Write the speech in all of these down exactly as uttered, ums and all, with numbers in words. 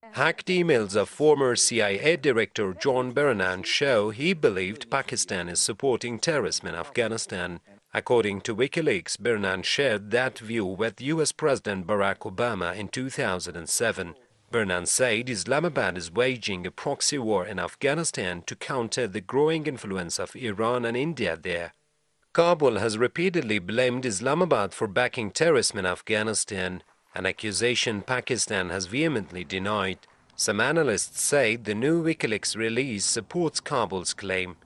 Hacked emails of former C I A Director John Brennan show he believed Pakistan is supporting terrorism in Afghanistan. According to WikiLeaks, Brennan shared that view with U S President Barack Obama in two thousand seven. Brennan said Islamabad is waging a proxy war in Afghanistan to counter the growing influence of Iran and India there. Kabul has repeatedly blamed Islamabad for backing terrorism in Afghanistan, an accusation Pakistan has vehemently denied. Some analysts say the new WikiLeaks release supports Kabul's claim.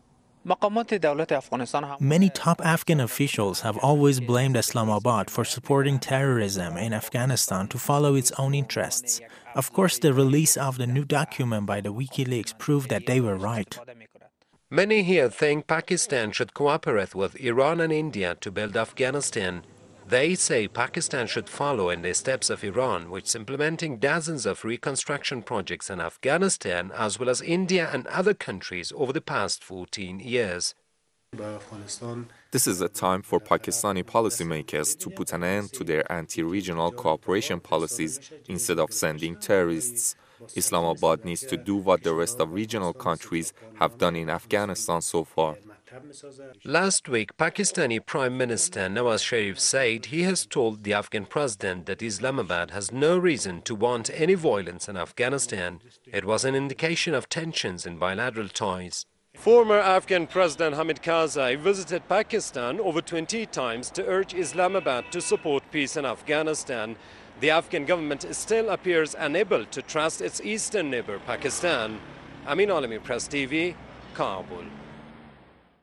Many top Afghan officials have always blamed Islamabad for supporting terrorism in Afghanistan to follow its own interests. Of course, the release of the new document by the WikiLeaks proved that they were right. Many here think Pakistan should cooperate with Iran and India to build Afghanistan. They say Pakistan should follow in the steps of Iran, which is implementing dozens of reconstruction projects in Afghanistan, as well as India and other countries over the past fourteen years. This is a time for Pakistani policymakers to put an end to their anti-regional cooperation policies instead of sending terrorists. Islamabad needs to do what the rest of regional countries have done in Afghanistan so far. Last week, Pakistani Prime Minister Nawaz Sharif said he has told the Afghan president that Islamabad has no reason to want any violence in Afghanistan. It was an indication of tensions in bilateral ties. Former Afghan President Hamid Karzai visited Pakistan over twenty times to urge Islamabad to support peace in Afghanistan. The Afghan government still appears unable to trust its eastern neighbor, Pakistan. Amin Alami, Press T V, Kabul.